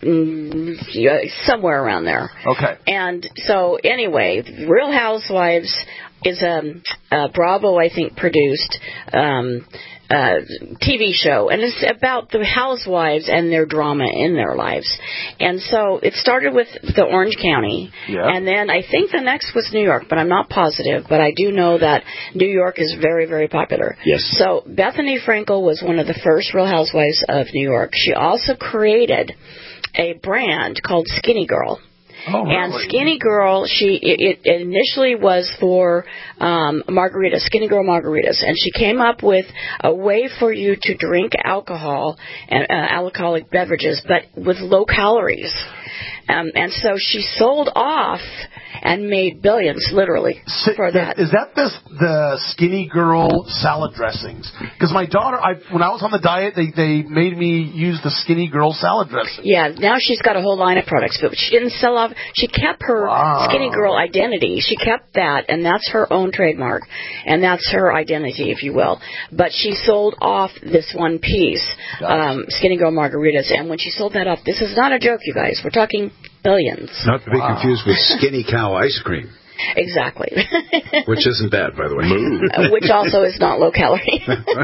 Um, yeah, somewhere around there. Okay. And so anyway, Real Housewives is a, a Bravo, I think, produced um, uh, T V show, and it's about the housewives and their drama in their lives. And so it started with the Orange County, Yeah. and then I think the next was New York, but I'm not positive. But I do know that New York is very, very popular. Yes. So Bethany Frankel was one of the first Real Housewives of New York. She also created a brand called Skinny Girl. Oh, really? And Skinny Girl, she it, it initially was for um, margaritas, Skinny Girl margaritas, and she came up with a way for you to drink alcohol and uh, alcoholic beverages, but with low calories. Um, and so she sold off and made billions, literally, for that. Is that the the Skinny Girl salad dressings? Because my daughter, I, when I was on the diet, they, they made me use the Skinny Girl salad dressing. Yeah, now she's got a whole line of products, but she didn't sell off. She kept her Wow. Skinny Girl identity. She kept that, and that's her own trademark, and that's her identity, if you will. But she sold off this one piece, um, Skinny Girl margaritas, and when she sold that off, this is not a joke, you guys. We're talking billions. Not to be confused with Skinny Cow ice cream. Exactly. Which isn't bad, by the way. Uh, which also is not low calorie.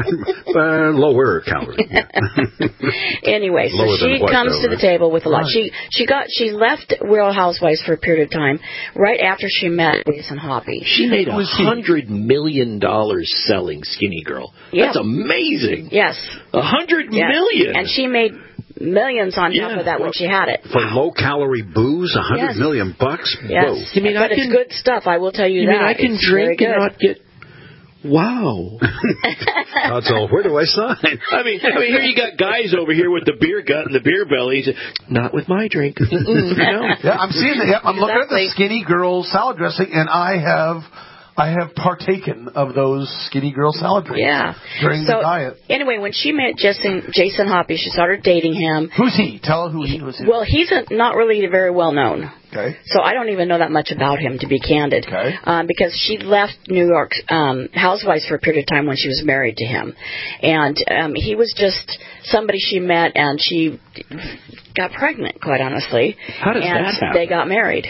uh, lower calorie. Anyway, so Lower than she what, comes though, to the right? table with a lot. Right. She she got she left Real Housewives for a period of time right after she met Jason Hoppy. She made a hundred million dollars selling Skinny Girl. Yeah. That's amazing. Yes. A hundred Yes. million. And she made millions on top Yeah. of that when she had it. For low-calorie booze, a hundred Yes. million bucks? Yes. Whoa. You mean but I it's can- good stuff, I will tell you, You that. mean I can It's very drink and good. not get... Wow. That's all. Where do I sign? I mean, I mean, here you got guys over here with the beer gut and the beer bellies. Not with my drink. Mm-mm, no. Yeah, I'm seeing it. Yep, I'm looking at Exactly. the Skinny Girl salad dressing, and I have I have partaken of those Skinny Girl salad drinks Yeah. during so, the diet. Anyway, when she met Jason, Jason Hoppy, she started dating him. Who's he? Tell her who he was. Well, he's a, not really very well known. Okay. So I don't even know that much about him, to be candid. Okay. Um, because she left New York um, Housewives for a period of time when she was married to him. And um, he was just somebody she met, and she got pregnant, quite honestly. How does and that happen? they got married.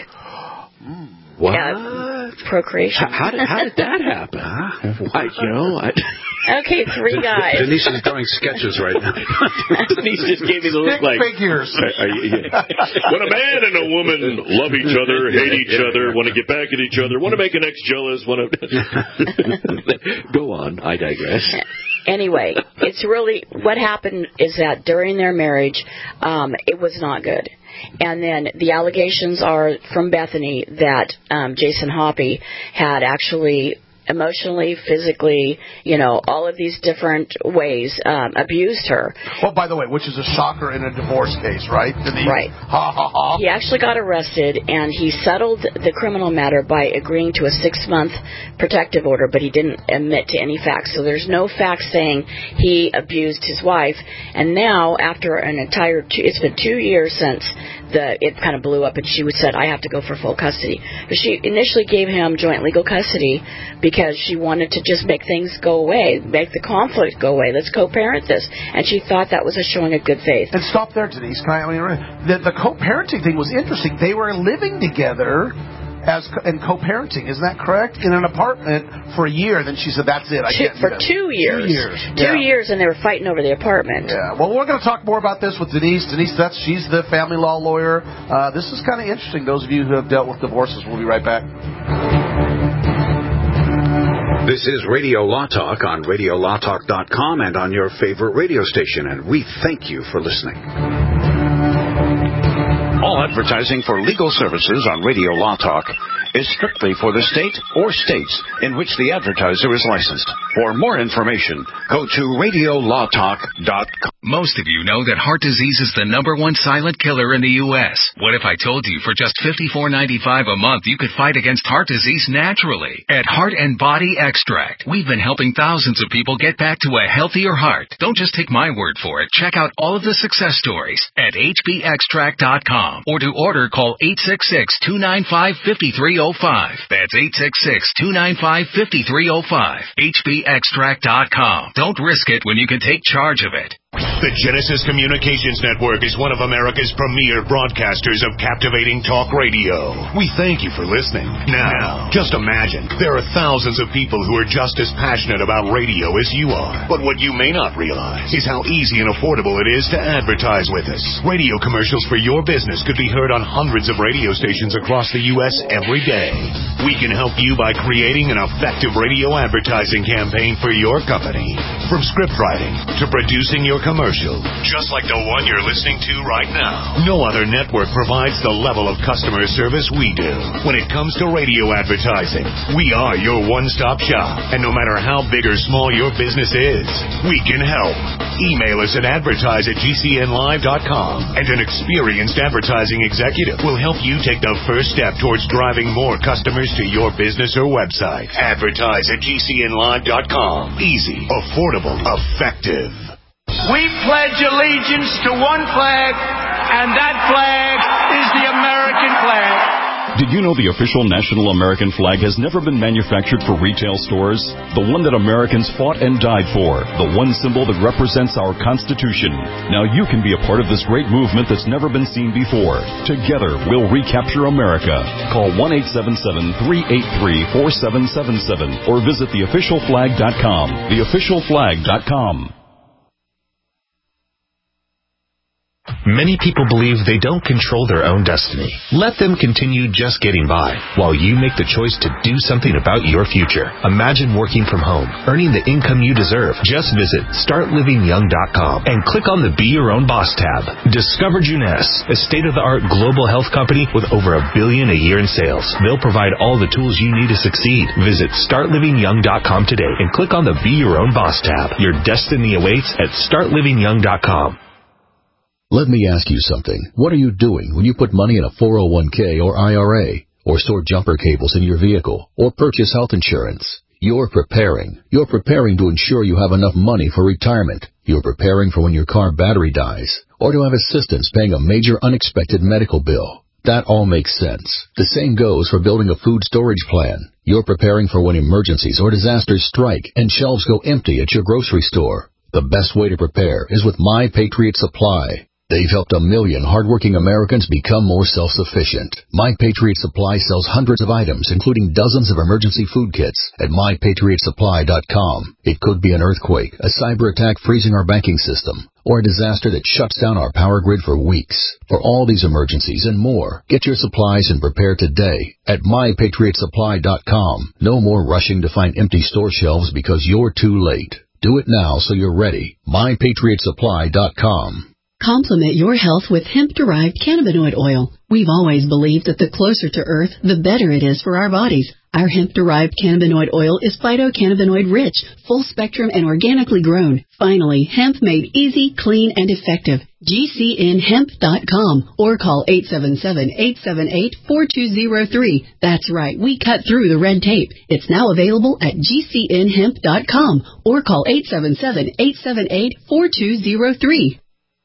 What? Yeah, procreation. How, how, did, how did that happen? I, you know, I... Okay, three guys. Denise is drawing sketches right now. Denise just gave me the look like... Figures. Are, are you, yeah. When a man and a woman love each other, hate each other, want to get back at each other, want to make an ex jealous, want to... Go on, I digress. Anyway, it's really... What happened is that during their marriage, um, it was not good. And then the allegations are from Bethany that um, Jason Hoppy had actually emotionally, physically, you know, all of these different ways um, abused her. Well, by the way, which is a shocker in a divorce case, right? Denise? Right. Ha ha ha. He actually got arrested, and he settled the criminal matter by agreeing to a six-month protective order, but he didn't admit to any facts. So there's no facts saying he abused his wife. And now, after an entire two, it's been two years since the it kind of blew up, and she said, I have to go for full custody. But she initially gave him joint legal custody because she wanted to just make things go away, make the conflict go away. Let's co-parent this. And she thought that was a showing of good faith. And stop there, Denise. Can I, I mean, the, the co-parenting thing was interesting. They were living together as co- and co-parenting. Isn't that correct? In an apartment for a year. Then she said, "That's it. I Two, can't." for do that. two years. Two years. Two Yeah. years, and they were fighting over the apartment. Yeah. Well, we're going to talk more about this with Denise. Denise, that's she's the family law lawyer. Uh, this is kind of interesting. Those of you who have dealt with divorces, we'll be right back. This is Radio Law Talk on radio law talk dot com and on your favorite radio station, and we thank you for listening. All advertising for legal services on Radio Law Talk is strictly for the state or states in which the advertiser is licensed. For more information, go to radio law talk dot com. Most of you know that heart disease is the number one silent killer in the U S What if I told you for just fifty-four ninety-five a month you could fight against heart disease naturally? At Heart and Body Extract, we've been helping thousands of people get back to a healthier heart. Don't just take my word for it. Check out all of the success stories at h b extract dot com, or to order, call eight six six, two nine five, five three zero five. That's eight six six, two nine five, five three zero five. h b extract dot com. Don't risk it when you can take charge of it. The Genesis Communications Network is one of America's premier broadcasters of captivating talk radio. We thank you for listening. Now, just imagine, there are thousands of people who are just as passionate about radio as you are. But what you may not realize is how easy and affordable it is to advertise with us. Radio commercials for your business could be heard on hundreds of radio stations across the U S every day. We can help you by creating an effective radio advertising campaign for your company. From script writing to producing your commercial, just like the one you're listening to right now. No other network provides the level of customer service we do. When it comes to radio advertising, we are your one-stop shop. And no matter how big or small your business is, we can help. Email us at advertise at g c n live dot com, and an experienced advertising executive will help you take the first step towards driving more customers to your business or website. Advertise at g c n live dot com. Easy, affordable, effective. We pledge allegiance to one flag, and that flag is the American flag. Did you know the official national American flag has never been manufactured for retail stores? The one that Americans fought and died for. The one symbol that represents our Constitution. Now you can be a part of this great movement that's never been seen before. Together, we'll recapture America. Call one eight seven seven, three eight three, four seven seven seven or visit the official flag dot com. the official flag dot com. Many people believe they don't control their own destiny. Let them continue just getting by, while you make the choice to do something about your future. Imagine working from home, earning the income you deserve. Just visit start living young dot com and click on the Be Your Own Boss tab. Discover Juness, a state-of-the-art global health company with over a billion a year in sales. They'll provide all the tools you need to succeed. Visit start living young dot com today and click on the Be Your Own Boss tab. Your destiny awaits at start living young dot com. Let me ask you something. What are you doing when you put money in a four oh one k or I R A, or store jumper cables in your vehicle, or purchase health insurance? You're preparing. You're preparing to ensure you have enough money for retirement. You're preparing for when your car battery dies, or to have assistance paying a major unexpected medical bill. That all makes sense. The same goes for building a food storage plan. You're preparing for when emergencies or disasters strike and shelves go empty at your grocery store. The best way to prepare is with My Patriot Supply. They've helped a million hardworking Americans become more self-sufficient. My Patriot Supply sells hundreds of items, including dozens of emergency food kits, at my patriot supply dot com. It could be an earthquake, a cyber attack freezing our banking system, or a disaster that shuts down our power grid for weeks. For all these emergencies and more, get your supplies and prepare today at my patriot supply dot com. No more rushing to find empty store shelves because you're too late. Do it now so you're ready. my patriot supply dot com. Complement your health with hemp-derived cannabinoid oil. We've always believed that the closer to Earth, the better it is for our bodies. Our hemp-derived cannabinoid oil is phytocannabinoid-rich, full-spectrum, and organically grown. Finally, hemp made easy, clean, and effective. G C N hemp dot com or call eight seven seven, eight seven eight, four two zero three. That's right, we cut through the red tape. It's now available at G C N hemp dot com or call eight seven seven, eight seven eight, four two zero three.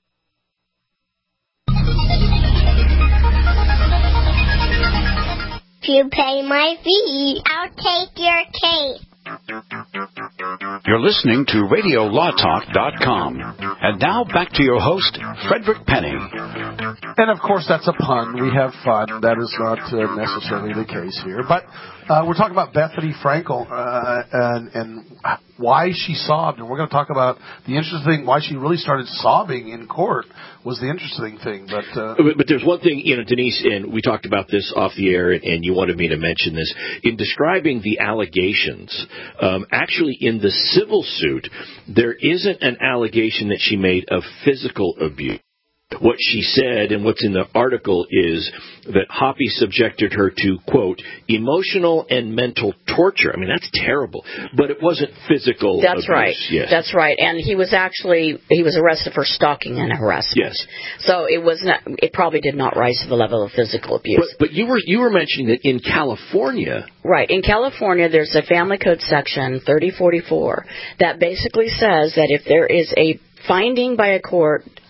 If you pay my fee, I'll take your case. You're listening to radio law talk dot com. And now back to your host, Frederick Penny. And of course, that's a pun. We have fun. That is not uh, necessarily the case here. But uh, we're talking about Bethany Frankel uh, and, and why she sobbed. And we're going to talk about the interesting thing, why she really started sobbing in court was the interesting thing. But, uh, but, but there's one thing, you know, Denise, and we talked about this off the air, and, and you wanted me to mention this. In describing the allegations, um, actually in the civil suit, there isn't an allegation that she made of physical abuse. What she said and what's in the article is that Hoppy subjected her to, quote, emotional and mental torture. I mean, that's terrible. But it wasn't physical That's abuse. right. Yes. That's right. And he was actually, he was arrested for stalking and harassment. Yes. So it was not, it probably did not rise to the level of physical abuse. But, but you were you were mentioning that in California. Right. In California, there's a Family Code section, thirty forty-four, that basically says that if there is a finding by a court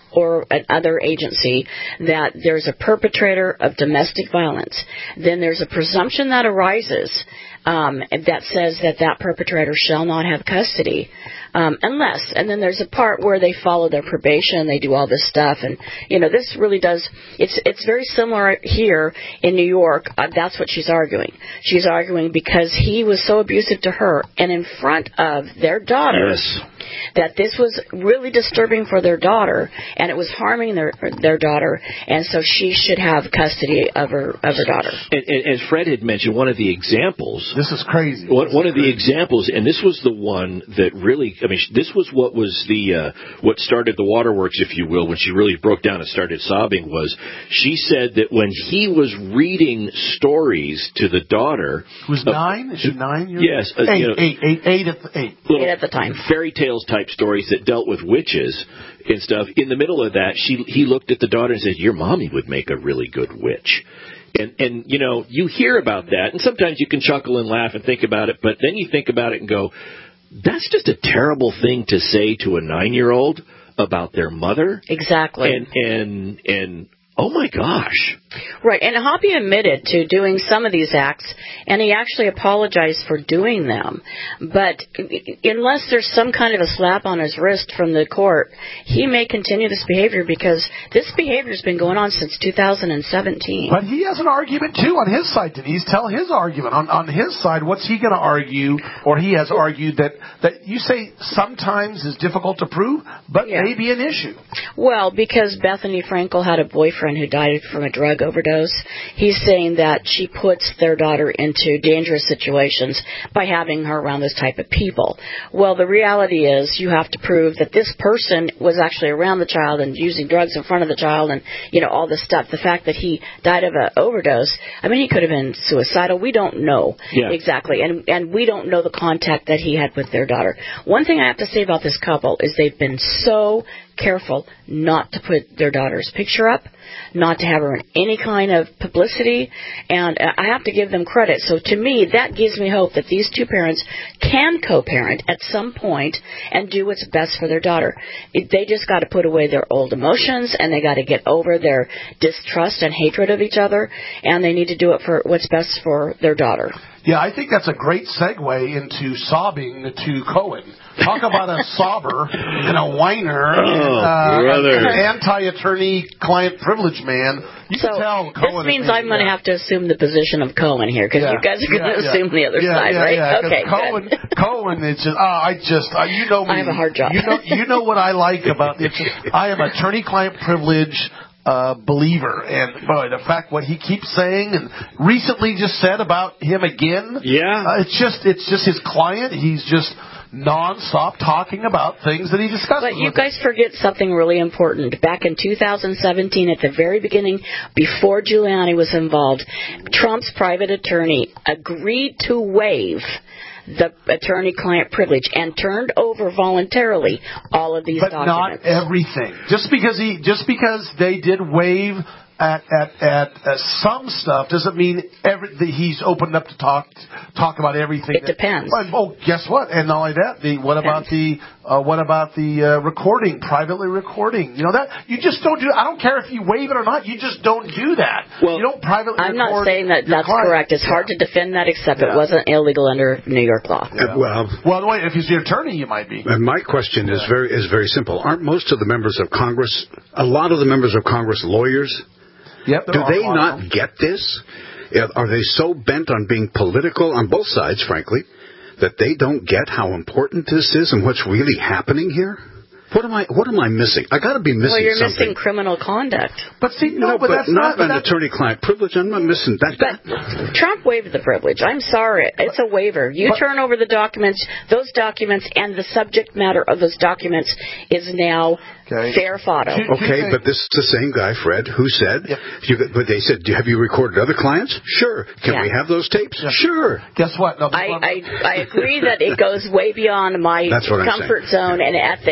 or another agency that there's a perpetrator of domestic violence, then there's a presumption that arises um, that says that that perpetrator shall not have custody. Um, unless, and then there's a part where they follow their probation, they do all this stuff, and, you know, this really does, it's it's very similar here in New York. Uh, that's what she's arguing. She's arguing because he was so abusive to her, and in front of their daughter, yes. that this was really disturbing for their daughter, and it was harming their their daughter, and so she should have custody of her of her daughter. And, and, and Fred had mentioned one of the examples. This is crazy. One, this one is of the crazy. examples, and this was the one that really, I mean, this was what was the uh, what started the waterworks, if you will, when she really broke down and started sobbing. Was she said that when he was reading stories to the daughter, who's uh, nine? Is she nine? Years Yes, uh, eight, you know, eight, eight, eight at the eight. Eight at the time. Fairy tales type stories that dealt with witches and stuff. In the middle of that, she he looked at the daughter and said, "Your mommy would make a really good witch." And, and, you know, you hear about that, and sometimes you can chuckle and laugh and think about it, but then you think about it and go, that's just a terrible thing to say to a nine-year-old about their mother. Exactly. And, and, and oh, my gosh. Right, and Hoppy admitted to doing some of these acts, and he actually apologized for doing them. But unless there's some kind of a slap on his wrist from the court, he may continue this behavior because this behavior has been going on since two thousand seventeen. But he has an argument, too, on his side, Denise. Tell his argument. On, on his side, what's he going to argue, or he has argued that, that you say sometimes is difficult to prove, but yeah. may be an issue. Well, because Bethany Frankel had a boyfriend who died from a drug overdose, he's saying that she puts their daughter into dangerous situations by having her around this type of people. Well, the reality is you have to prove that this person was actually around the child and using drugs in front of the child and, you know, all this stuff. The fact that he died of an overdose, I mean, he could have been suicidal. We don't know yeah. exactly. And, and we don't know the contact that he had with their daughter. One thing I have to say about this couple is they've been so careful not to put their daughter's picture up, not to have her in any kind of publicity, and I have to give them credit. So to me, that gives me hope that these two parents can co-parent at some point and do what's best for their daughter. It, they just got to put away their old emotions, and they got to get over their distrust and hatred of each other, and they need to do it for what's best for their daughter. Yeah, I think that's a great segue into sobbing to Cohen. Talk about a sobber and a whiner oh, and uh, an anti-attorney client privilege man. You so can tell Cohen. This means I'm going to have to assume the position of Cohen here because yeah, you guys are going to yeah, assume yeah. the other yeah, side, yeah, right? Yeah, okay, Cohen, good. Cohen is just, oh, I just, uh, you know me. I have a hard job. You know, you know what I like about it. I am attorney-client privilege. Uh, believer, and boy, the fact what he keeps saying and recently just said about him again, yeah, uh, it's just it's just his client. He's just nonstop talking about things that he discusses. But you guys forget something really important. Back in two thousand seventeen, at the very beginning, before Giuliani was involved, Trump's private attorney agreed to waive the attorney-client privilege and turned over voluntarily all of these but documents. But not everything. Just because he, just because they did waive at at at uh, some stuff doesn't mean every the, he's opened up to talk talk about everything. It that, depends. Well, oh, guess what? And not only that, the what about the uh, what about the uh, recording, privately recording? You know that you just don't do. I don't care if you waive it or not. You just don't do that. Well, you don't privately. I'm record not saying that that's client. correct. It's yeah. hard to defend that, except yeah. it wasn't illegal under New York law. Yeah. Well, well, wait, if he's the attorney, you might be. And my question is very is very simple. Aren't most of the members of Congress, a lot of the members of Congress, lawyers? Yep, Do they not get this? Are they so bent on being political on both sides, frankly, that they don't get how important this is and what's really happening here? What am I? What am I missing? I got to be missing Well, you're something. missing criminal conduct. But see, no, no but, but that's not, not an attorney-client privilege. I'm not missing that. But Trump waived the privilege. I'm sorry. It's a waiver. You but, turn over the documents. Those documents and the subject matter of those documents is now okay. fair fodder. Okay, but this is the same guy, Fred, who said, yep. you, but they said, have you recorded other clients? Sure. Can yeah. we have those tapes? Yeah. Sure. Guess what? No, I, I, I agree that it goes way beyond my That's what comfort zone and ethics as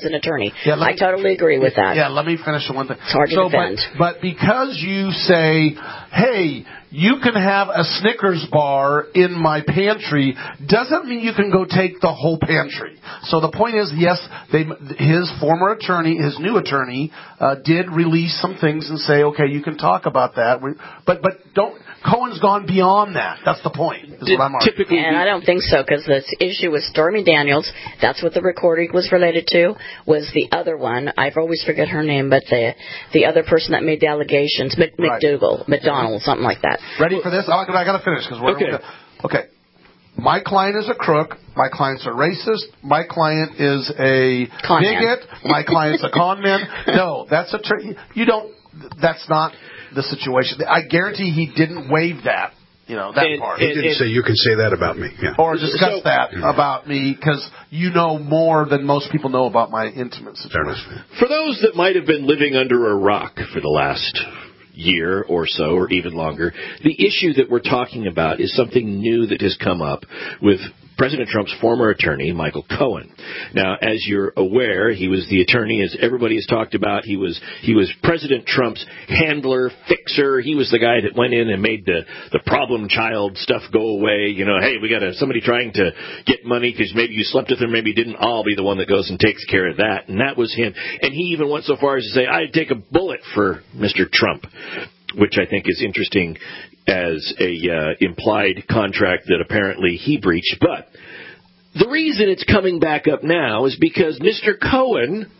an attorney. Yeah, I me, totally agree with that. Yeah, let me finish the one thing. It's hard to so, defend. But, but because you say, hey, you can have a Snickers bar in my pantry, doesn't mean you can go take the whole pantry. So the point is, yes, they, his former attorney, his new attorney, uh, did release some things and say, okay, you can talk about that. But but don't. Cohen's gone beyond that. That's the point. Is what I'm arguing. Typically, and I don't think so, because the issue with Stormy Daniels, that's what the recording was related to, was the other one. I always forget her name, but the the other person that made the allegations, Mc, Right. McDougal, McDonald, something like that. Ready for this? Oh, I got to finish because we're Okay. Okay. My client is a crook. My client's a racist. My client is a Con man. bigot. My client's a con man. No, that's a tr- you don't. That's not the situation. I guarantee he didn't waive that. You know that And- part. He didn't say you can say that about me. Yeah. Or discuss So- that about me because you know more than most people know about my intimate situation. For those that might have been living under a rock for the last year or so, or even longer, the issue that we're talking about is something new that has come up with President Trump's former attorney, Michael Cohen. Now, as you're aware, he was the attorney, as everybody has talked about. He was he was President Trump's handler, fixer. He was the guy that went in and made the, the problem child stuff go away. You know, hey, we got a, somebody trying to get money because maybe you slept with them, maybe you didn't. I'll be the one that goes and takes care of that. And that was him. And he even went so far as to say, I'd take a bullet for Mister Trump, which I think is interesting as a uh, implied contract that apparently he breached. But the reason it's coming back up now is because Mister Cohen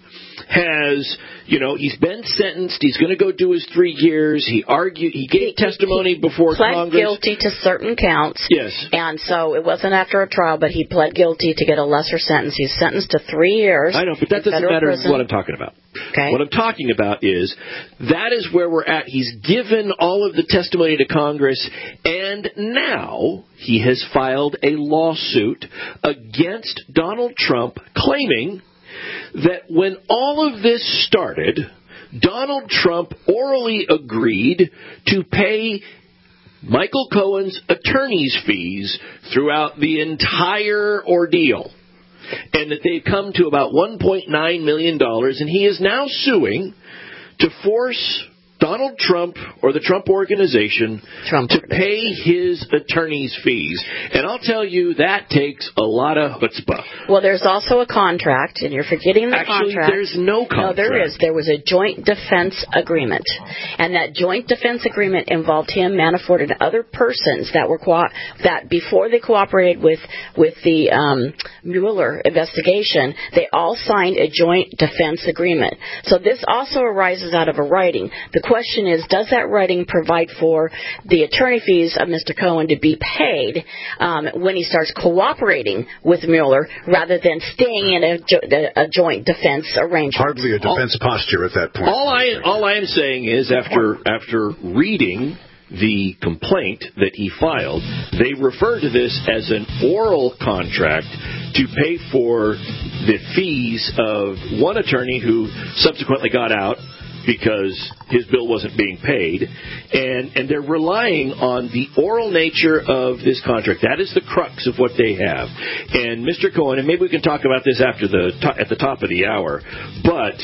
has, you know, he's been sentenced. He's going to go do his three years. He argued, he gave testimony before pled Congress. guilty to certain counts. Yes. And so it wasn't after a trial, but he pled guilty to get a lesser sentence. He's sentenced to three years. I know, but that in doesn't federal matter prison. what I'm talking about. Okay. What I'm talking about is that is where we're at. He's given all of the testimony to Congress, and now he has filed a lawsuit against Donald Trump claiming that when all of this started, Donald Trump orally agreed to pay Michael Cohen's attorney's fees throughout the entire ordeal, and that they've come to about one point nine million dollars, and he is now suing to force Donald Trump or the Trump Organization Trump to pay his attorney's fees. And I'll tell you, that takes a lot of chutzpah. Well, there's also a contract, and you're forgetting the Actually, contract. there's no contract. No, there is. There was a joint defense agreement. And that joint defense agreement involved him, Manafort, and other persons that were co- that before they cooperated with, with the um, Mueller investigation, they all signed a joint defense agreement. So this also arises out of a writing. The question is, does that writing provide for the attorney fees of Mister Cohen to be paid um, when he starts cooperating with Mueller rather than staying in a, jo- a joint defense arrangement? Hardly a defense all, posture at that point. All I all I am saying is, after after reading the complaint that he filed, they refer to this as an oral contract to pay for the fees of one attorney who subsequently got out because his bill wasn't being paid, and, and they're relying on the oral nature of this contract. That is the crux of what they have. And Mister Cohen, and maybe we can talk about this after the at the top of the hour, but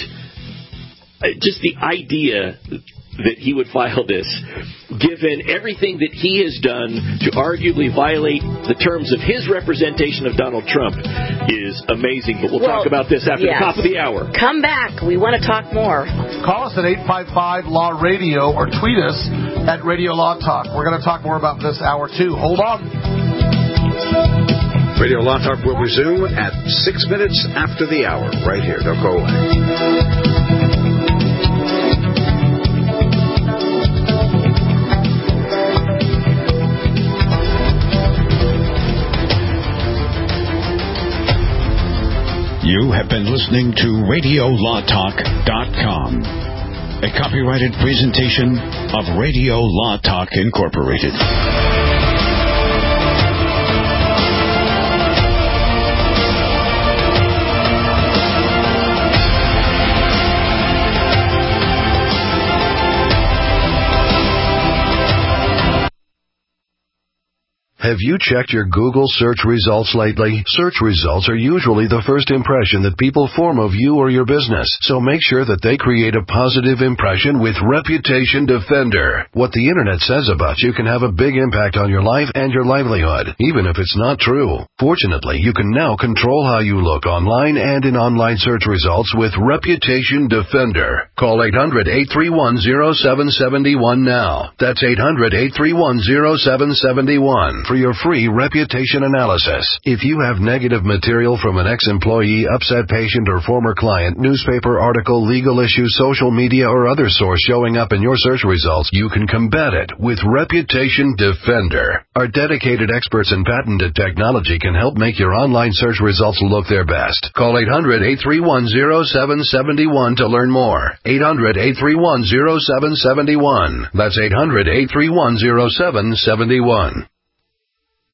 just the idea that he would file this, given everything that he has done to arguably violate the terms of his representation of Donald Trump, is amazing. But we'll, well, talk about this after yes. the top of the hour. Come back. We want to talk more. Call us at eight five five law radio or tweet us at Radio Law Talk. We're going to talk more about this hour, too. Hold on. Radio Law Talk will resume at six minutes after the hour, right here. Don't go away. You have been listening to Radio Law Talk dot com, a copyrighted presentation of Radio Law Talk Incorporated. Have you checked your Google search results lately? Search results are usually the first impression that people form of you or your business, so make sure that they create a positive impression with Reputation Defender. What the internet says about you can have a big impact on your life and your livelihood, even if it's not true. Fortunately, you can now control how you look online and in online search results with Reputation Defender. Call eight hundred, eight three one, zero seven seven one now. That's eight hundred, eight three one, zero seven seven one for your free reputation analysis. If you have negative material from an ex-employee, upset patient, or former client, newspaper article, legal issue, social media, or other source showing up in your search results, you can combat it with Reputation Defender. Our dedicated experts in patented technology can help make your online search results look their best. Call eight hundred, eight three one, zero seven seven one to learn more. eight hundred, eight three one, zero seven seven one. That's eight hundred, eight three one, zero seven seven one.